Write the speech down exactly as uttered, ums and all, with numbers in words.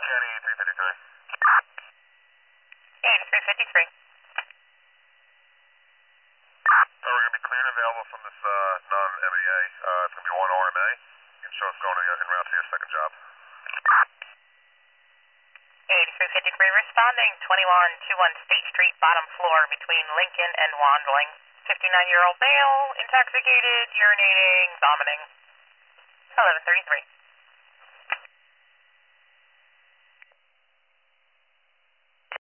Kenny, three fifty-three. eighty-three fifty-three. So we're going to be cleared and available from this uh, non-M E A. Uh, it's going to be one R M A. You can show us going in, in route to your second job. eighty-three fifty-three responding, twenty-one twenty-one State Street, bottom floor between Lincoln and Wandling. fifty-nine-year-old male, intoxicated, urinating, vomiting. eleven thirty-three.